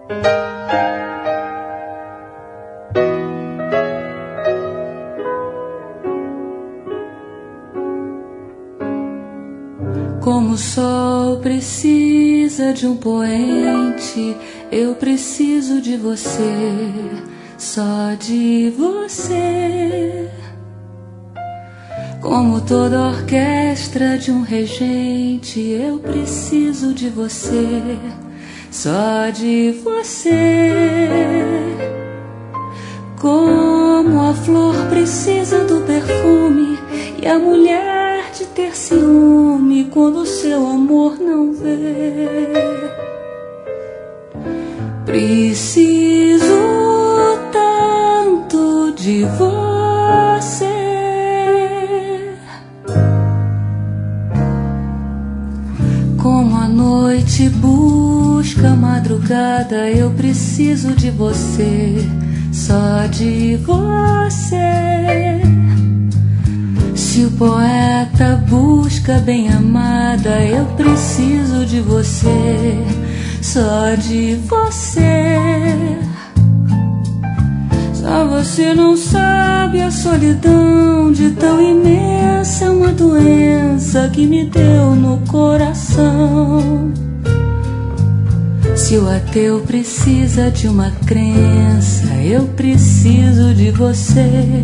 Como o sol precisa de um poente, eu preciso de você, só de você. Como toda orquestra de um regente, eu preciso de você, só de você. Como a flor precisa do perfume e a mulher de ter ciúme quando seu amor não vê. Preciso tanto de você. Como a noite busca a madrugada, eu preciso de você, só de você. Se o poeta busca bem amada, eu preciso de você, só de você. Só você não sabe a solidão de tão imensa, uma doença que me deu no coração. Se o ateu precisa de uma crença, eu preciso de você.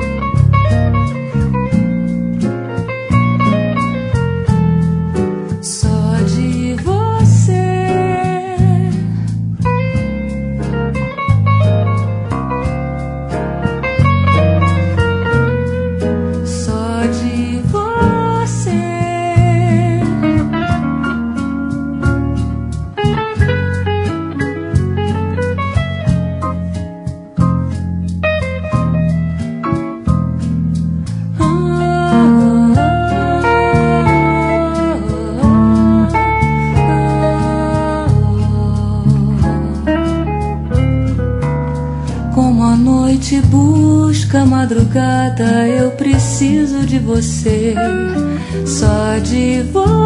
Busca a madrugada, eu preciso de você, só de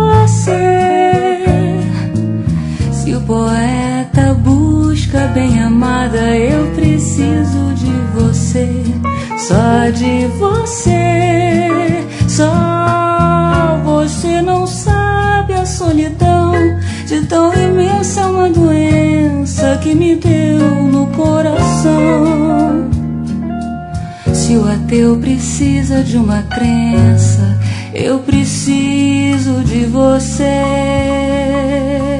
você. Se o poeta busca bem amada, eu preciso de você, só de você. Só você não sabe a solidão de tão imensa, uma doença que me deu no coração. Se o ateu precisa de uma crença, eu preciso de você.